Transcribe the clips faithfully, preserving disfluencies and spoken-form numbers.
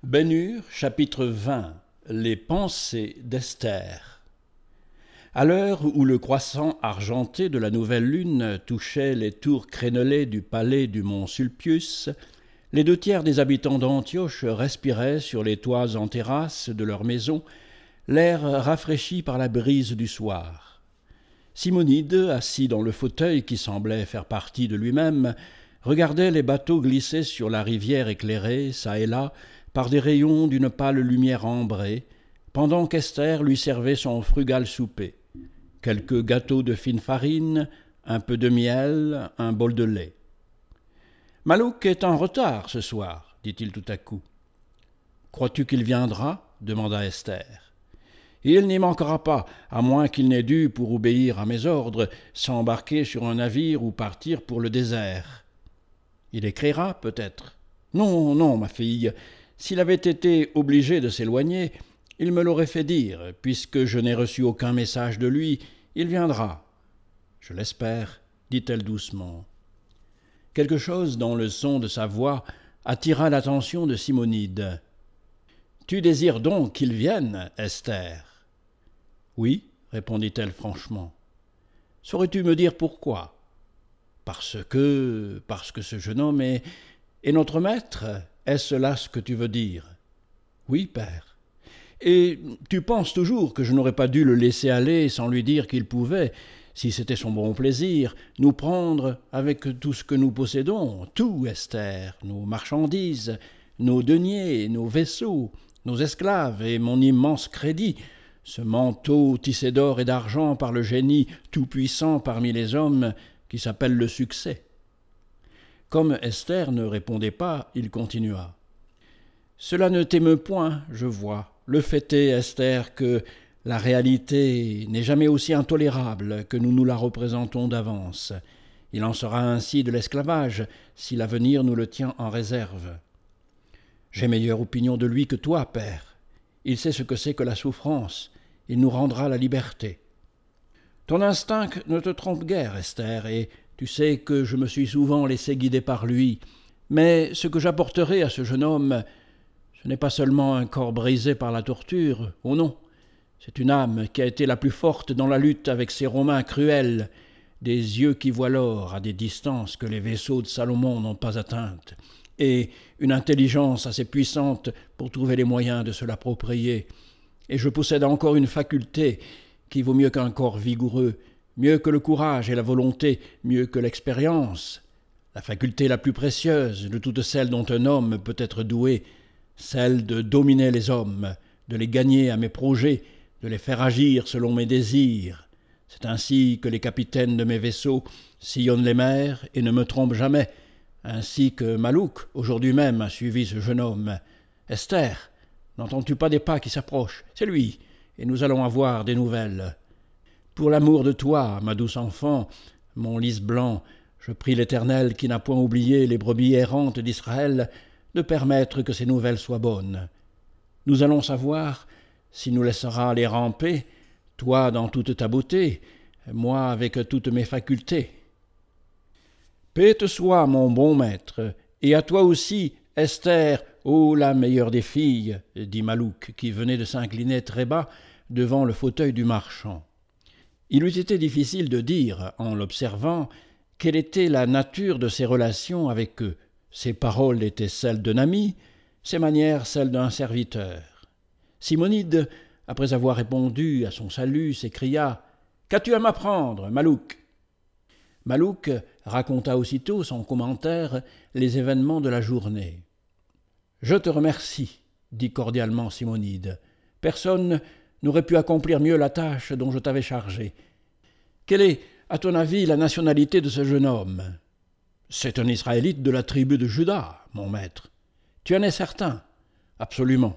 Ben-Hur, chapitre vingt. Les pensées d'Esther. À l'heure où le croissant argenté de la nouvelle lune touchait les tours crénelées du palais du mont Sulpius, les deux tiers des habitants d'Antioche respiraient sur les toits en terrasse de leur maison l'air rafraîchi par la brise du soir. Simonide, assis dans le fauteuil qui semblait faire partie de lui-même, regardait les bateaux glisser sur la rivière éclairée, çà et là, par des rayons d'une pâle lumière ambrée, pendant qu'Esther lui servait son frugal souper. Quelques gâteaux de fine farine, un peu de miel, un bol de lait. « Malouk est en retard ce soir, dit-il tout à coup. « Crois-tu qu'il viendra ?» demanda Esther. « Il n'y manquera pas, à moins qu'il n'ait dû, pour obéir à mes ordres, s'embarquer sur un navire ou partir pour le désert. »« Il écrira, peut-être. »« Non, non, ma fille. S'il avait été obligé de s'éloigner, il me l'aurait fait dire, puisque je n'ai reçu aucun message de lui, il viendra. »« Je l'espère, » dit-elle doucement. Quelque chose dans le son de sa voix attira l'attention de Simonide. « Tu désires donc qu'il vienne, Esther ?» ?»« Oui, » répondit-elle franchement. « Saurais-tu me dire pourquoi ? » ?»« Parce que... parce que ce jeune homme est... est notre maître ? Est-ce là ce que tu veux dire ? » ?»« Oui, père. »« Et tu penses toujours que je n'aurais pas dû le laisser aller sans lui dire qu'il pouvait, si c'était son bon plaisir, nous prendre avec tout ce que nous possédons, tout, Esther, nos marchandises, nos deniers, nos vaisseaux, nos esclaves et mon immense crédit, ce manteau tissé d'or et d'argent par le génie tout-puissant parmi les hommes qui s'appelle le succès. » Comme Esther ne répondait pas, il continua. « Cela ne t'émeut point, je vois. Le fait est, Esther, que la réalité n'est jamais aussi intolérable que nous nous la représentons d'avance. Il en sera ainsi de l'esclavage, si l'avenir nous le tient en réserve. J'ai meilleure opinion de lui que toi, père. Il sait ce que c'est que la souffrance. Il nous rendra la liberté. Ton instinct ne te trompe guère, Esther, et tu sais que je me suis souvent laissé guider par lui. Mais ce que j'apporterai à ce jeune homme, ce n'est pas seulement un corps brisé par la torture, oh non. C'est une âme qui a été la plus forte dans la lutte avec ces Romains cruels, des yeux qui voient l'or à des distances que les vaisseaux de Salomon n'ont pas atteintes, et une intelligence assez puissante pour trouver les moyens de se l'approprier. Et je possède encore une faculté qui vaut mieux qu'un corps vigoureux, mieux que le courage et la volonté, mieux que l'expérience, la faculté la plus précieuse de toutes celles dont un homme peut être doué, celle de dominer les hommes, de les gagner à mes projets, de les faire agir selon mes désirs. C'est ainsi que les capitaines de mes vaisseaux sillonnent les mers et ne me trompent jamais, ainsi que Malouk, aujourd'hui même, a suivi ce jeune homme. Esther, n'entends-tu pas des pas qui s'approchent ? C'est lui, et nous allons avoir des nouvelles. Pour l'amour de toi, ma douce enfant, mon lys blanc, je prie l'Éternel qui n'a point oublié les brebis errantes d'Israël de permettre que ces nouvelles soient bonnes. Nous allons savoir si nous laissera les ramper, toi dans toute ta beauté, moi avec toutes mes facultés. Paix te soit, mon bon maître, et à toi aussi, Esther, ô la meilleure des filles, dit Malouk, qui venait de s'incliner très bas devant le fauteuil du marchand. Il eût été difficile de dire, en l'observant, quelle était la nature de ses relations avec eux. Ses paroles étaient celles d'un ami, ses manières celles d'un serviteur. Simonide, après avoir répondu à son salut, s'écria « Qu'as-tu à m'apprendre, Malouk ?» Malouk raconta aussitôt sans commentaire les événements de la journée. « Je te remercie, » dit cordialement Simonide. « Personne n'aurait pu accomplir mieux la tâche dont je t'avais chargé. Quelle est, à ton avis, la nationalité de ce jeune homme ? » ?»« C'est un Israélite de la tribu de Juda, mon maître. »« Tu en es certain ? » ?»« Absolument. » »«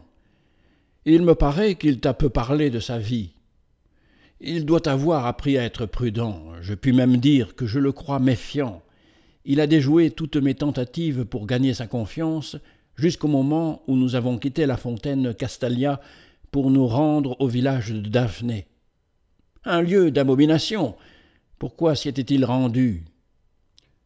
Il me paraît qu'il t'a peu parlé de sa vie. » »« Il doit avoir appris à être prudent. Je puis même dire que je le crois méfiant. Il a déjoué toutes mes tentatives pour gagner sa confiance jusqu'au moment où nous avons quitté la fontaine Castalia pour nous rendre au village de Daphné. Un lieu d'abomination. Pourquoi s'y était-il rendu ?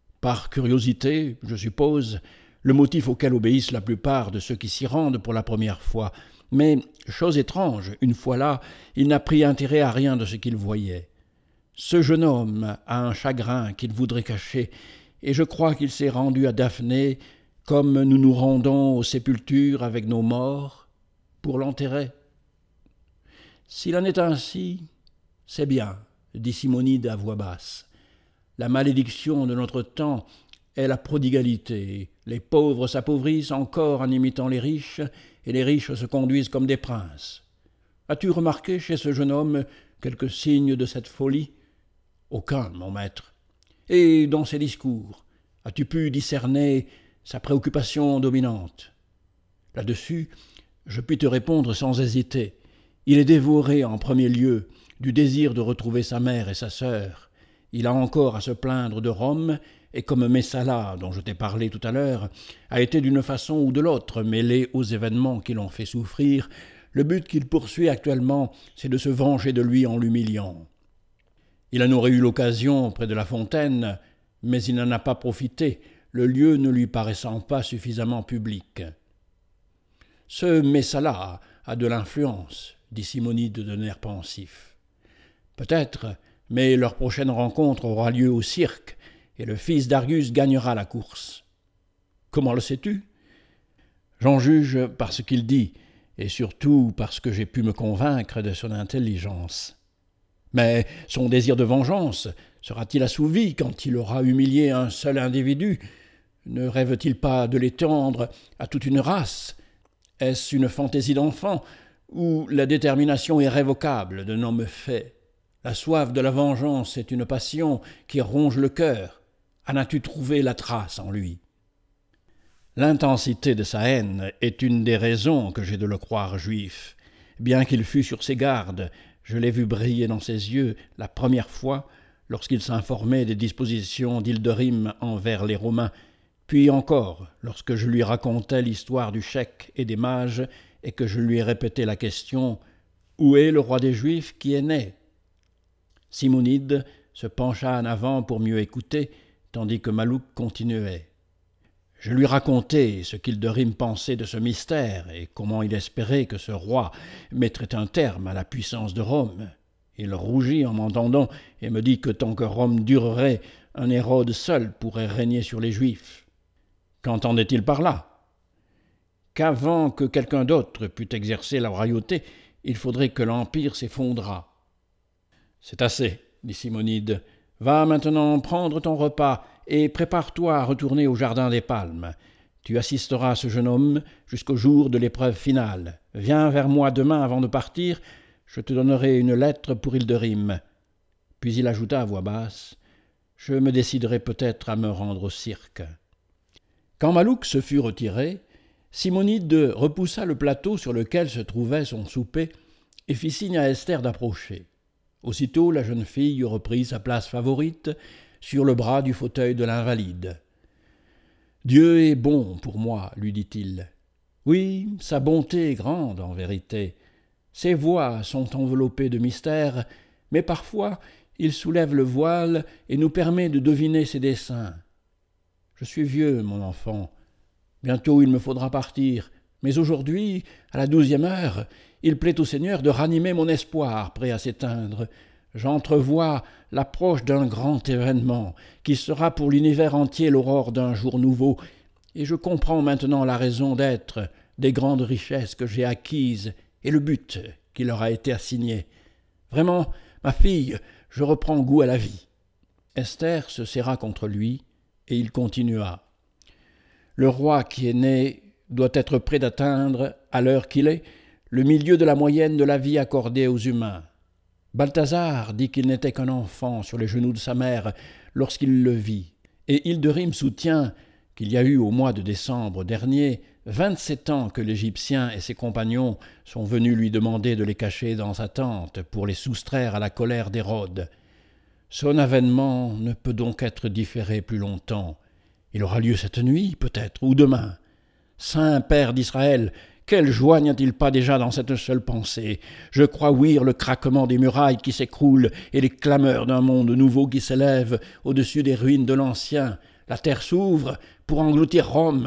Par curiosité, je suppose. le motif auquel obéissent la plupart de ceux qui s'y rendent pour la première fois. Mais, chose étrange, une fois là, il n'a pris intérêt à rien de ce qu'il voyait. Ce jeune homme a un chagrin qu'il voudrait cacher, et je crois qu'il s'est rendu à Daphné comme nous nous rendons aux sépultures avec nos morts, pour l'enterrer. S'il en est ainsi, c'est bien, dit Simonide à voix basse. La malédiction de notre temps est la prodigalité. Les pauvres s'appauvrissent encore en imitant les riches, et les riches se conduisent comme des princes. As-tu remarqué chez ce jeune homme quelques signes de cette folie ? Aucun, mon maître. Et dans ses discours, as-tu pu discerner sa préoccupation dominante ? Là-dessus, je puis te répondre sans hésiter. Il est dévoré en premier lieu du désir de retrouver sa mère et sa sœur. Il a encore à se plaindre de Rome, et comme Messala, dont je t'ai parlé tout à l'heure, a été d'une façon ou de l'autre mêlé aux événements qui l'ont fait souffrir, le but qu'il poursuit actuellement, c'est de se venger de lui en l'humiliant. Il en aurait eu l'occasion près de la fontaine, mais il n'en a pas profité, le lieu ne lui paraissant pas suffisamment public. Ce Messala a de l'influence, dit Simonide d'un air pensif. Peut-être, mais leur prochaine rencontre aura lieu au cirque, et le fils d'Argus gagnera la course. Comment le sais-tu ? J'en juge par ce qu'il dit, et surtout parce que j'ai pu me convaincre de son intelligence. Mais son désir de vengeance sera-t-il assouvi quand il aura humilié un seul individu ? Ne rêve-t-il pas de l'étendre à toute une race ? Est-ce une fantaisie d'enfant ou la détermination irrévocable d'un homme fait ? La soif de la vengeance est une passion qui ronge le cœur. En as-tu trouvé la trace en lui ? L'intensité de sa haine est une des raisons que j'ai de le croire juif. Bien qu'il fût sur ses gardes, je l'ai vu briller dans ses yeux la première fois lorsqu'il s'informait des dispositions d'Hildérym envers les Romains, puis encore lorsque je lui racontais l'histoire du Chèque et des mages et que je lui répétais la question « Où est le roi des Juifs qui est né ?» Simonide se pencha en avant pour mieux écouter, tandis que Malouk continuait. Je lui racontai ce qu'Hildérym pensait de ce mystère et comment il espérait que ce roi mettrait un terme à la puissance de Rome. Il rougit en m'entendant et me dit que tant que Rome durerait, un Hérode seul pourrait régner sur les Juifs. Qu'entendait-il par là ? Qu'avant que quelqu'un d'autre pût exercer la royauté, il faudrait que l'Empire s'effondrât. « C'est assez, » dit Simonide. « Va maintenant prendre ton repas et prépare-toi à retourner au jardin des Palmes. Tu assisteras à ce jeune homme jusqu'au jour de l'épreuve finale. Viens vers moi demain avant de partir, je te donnerai une lettre pour Hildérym. » Puis il ajouta à voix basse « Je me déciderai peut-être à me rendre au cirque. » Quand Malouk se fut retiré, Simonide repoussa le plateau sur lequel se trouvait son souper et fit signe à Esther d'approcher. Aussitôt, la jeune fille reprit sa place favorite sur le bras du fauteuil de l'invalide. « Dieu est bon pour moi, lui dit-il. Oui, sa bonté est grande en vérité. Ses voies sont enveloppées de mystères, mais parfois il soulève le voile et nous permet de deviner ses desseins. Je suis vieux, mon enfant. Bientôt il me faudra partir, mais aujourd'hui, à la douzième heure, il plaît au Seigneur de ranimer mon espoir prêt à s'éteindre. J'entrevois l'approche d'un grand événement qui sera pour l'univers entier l'aurore d'un jour nouveau, et je comprends maintenant la raison d'être des grandes richesses que j'ai acquises et le but qui leur a été assigné. Vraiment, ma fille, je reprends goût à la vie. » Esther se serra contre lui, et il continua. « Le roi qui est né doit être près d'atteindre, à l'heure qu'il est, le milieu de la moyenne de la vie accordée aux humains. Balthazar dit qu'il n'était qu'un enfant sur les genoux de sa mère lorsqu'il le vit, et Hildérym soutient qu'il y a eu au mois de décembre dernier vingt-sept ans que l'Égyptien et ses compagnons sont venus lui demander de les cacher dans sa tente pour les soustraire à la colère d'Hérode. Son avènement ne peut donc être différé plus longtemps. Il aura lieu cette nuit, peut-être, ou demain. Saint Père d'Israël, quelle joie n'y a-t-il pas déjà dans cette seule pensée ? Je crois ouïr le craquement des murailles qui s'écroulent et les clameurs d'un monde nouveau qui s'élève au-dessus des ruines de l'ancien. La terre s'ouvre pour engloutir Rome.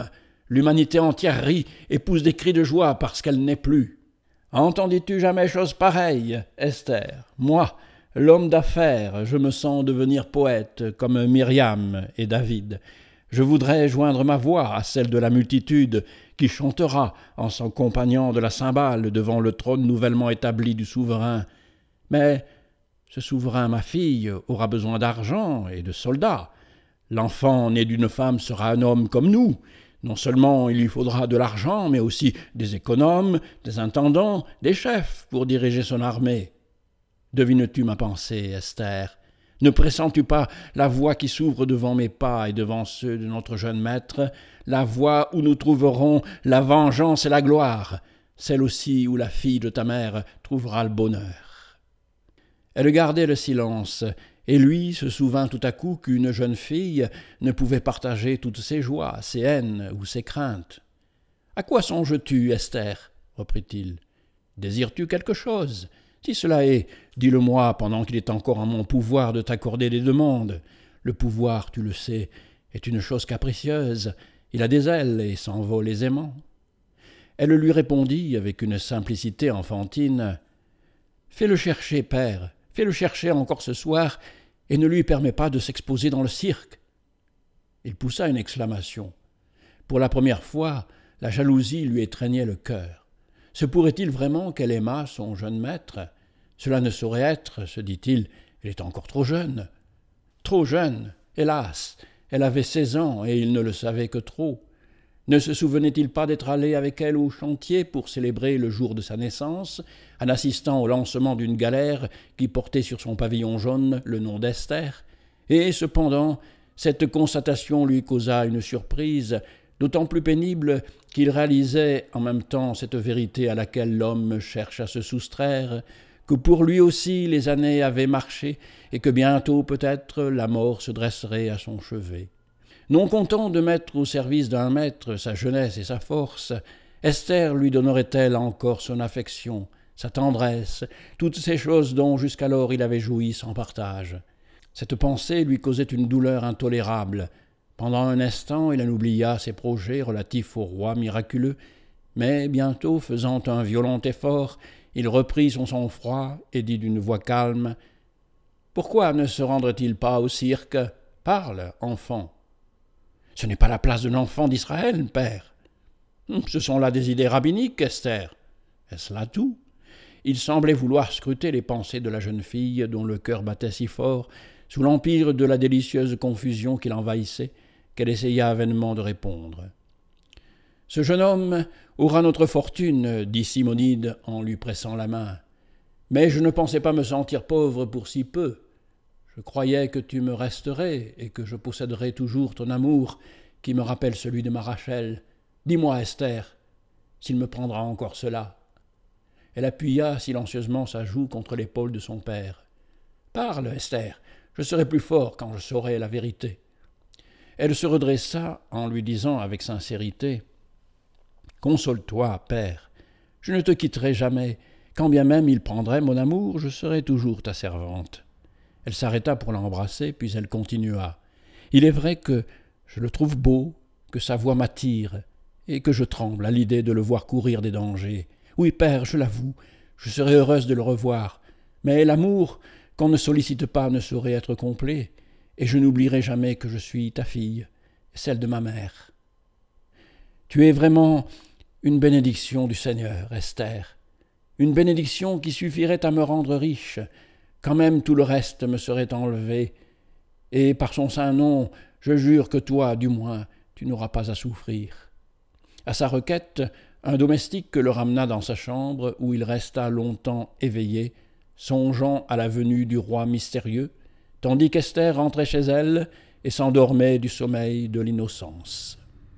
L'humanité entière rit et pousse des cris de joie parce qu'elle n'est plus. Entendis-tu jamais chose pareille, Esther? Moi, l'homme d'affaires, je me sens devenir poète comme Myriam et David. Je voudrais joindre ma voix à celle de la multitude qui chantera en s'accompagnant de la cymbale devant le trône nouvellement établi du souverain. Mais ce souverain, ma fille, aura besoin d'argent et de soldats. L'enfant né d'une femme sera un homme comme nous. Non seulement il lui faudra de l'argent, mais aussi des économes, des intendants, des chefs pour diriger son armée. Devines-tu ma pensée, Esther? Ne pressens-tu pas la voie qui s'ouvre devant mes pas et devant ceux de notre jeune maître, la voie où nous trouverons la vengeance et la gloire, celle aussi où la fille de ta mère trouvera le bonheur. » Elle gardait le silence, et lui se souvint tout à coup qu'une jeune fille ne pouvait partager toutes ses joies, ses haines ou ses craintes. « À quoi songes-tu, Esther ?» reprit-il. « Désires-tu quelque chose ? Si cela est, dis-le-moi pendant qu'il est encore en mon pouvoir de t'accorder des demandes. Le pouvoir, tu le sais, est une chose capricieuse. Il a des ailes et s'envole aisément. » Elle lui répondit avec une simplicité enfantine. « Fais-le chercher, père, fais-le chercher encore ce soir, et ne lui permets pas de s'exposer dans le cirque. » Il poussa une exclamation. Pour la première fois, la jalousie lui étreignait le cœur. Se pourrait-il vraiment qu'elle aimât son jeune maître? Cela ne saurait être, se dit-il, elle est encore trop jeune. Trop jeune, hélas, elle avait seize ans et il ne le savait que trop. Ne se souvenait-il pas d'être allé avec elle au chantier pour célébrer le jour de sa naissance, en assistant au lancement d'une galère qui portait sur son pavillon jaune le nom d'Esther? Et cependant, cette constatation lui causa une surprise, d'autant plus pénible qu'il réalisait en même temps cette vérité à laquelle l'homme cherche à se soustraire, que pour lui aussi les années avaient marché et que bientôt peut-être la mort se dresserait à son chevet. Non content de mettre au service d'un maître sa jeunesse et sa force, Esther lui donnerait-elle encore son affection, sa tendresse, toutes ces choses dont jusqu'alors il avait joui sans partage. Cette pensée lui causait une douleur intolérable. Pendant un instant, il en oublia ses projets relatifs au roi miraculeux, mais bientôt, faisant un violent effort, il reprit son sang-froid et dit d'une voix calme « Pourquoi ne se rendrait-il pas au cirque? Parle, enfant. » « Ce n'est pas la place de l'enfant d'Israël, père. »« Ce sont là des idées rabbiniques, Esther. » Est-ce là tout? Il semblait vouloir scruter les pensées de la jeune fille dont le cœur battait si fort, sous l'empire de la délicieuse confusion qui l'envahissait, qu'elle essaya vainement de répondre. « Ce jeune homme aura notre fortune, dit Simonide en lui pressant la main. Mais je ne pensais pas me sentir pauvre pour si peu. Je croyais que tu me resterais et que je posséderais toujours ton amour qui me rappelle celui de ma Rachel. Dis-moi, Esther, s'il me prendra encore cela. » Elle appuya silencieusement sa joue contre l'épaule de son père. « Parle, Esther, je serai plus fort quand je saurai la vérité. » Elle se redressa en lui disant avec sincérité « Console-toi, père, je ne te quitterai jamais. Quand bien même il prendrait mon amour, je serai toujours ta servante. » Elle s'arrêta pour l'embrasser, puis elle continua. « Il est vrai que je le trouve beau, que sa voix m'attire, et que je tremble à l'idée de le voir courir des dangers. Oui, père, je l'avoue, je serais heureuse de le revoir, mais l'amour qu'on ne sollicite pas ne saurait être complet, et je n'oublierai jamais que je suis ta fille, celle de ma mère. Tu es vraiment une bénédiction du Seigneur, Esther, une bénédiction qui suffirait à me rendre riche, quand même tout le reste me serait enlevé, et par son saint nom, je jure que toi, du moins, tu n'auras pas à souffrir. » À sa requête, un domestique le ramena dans sa chambre, où il resta longtemps éveillé, songeant à la venue du roi mystérieux, tandis qu'Esther rentrait chez elle et s'endormait du sommeil de l'innocence.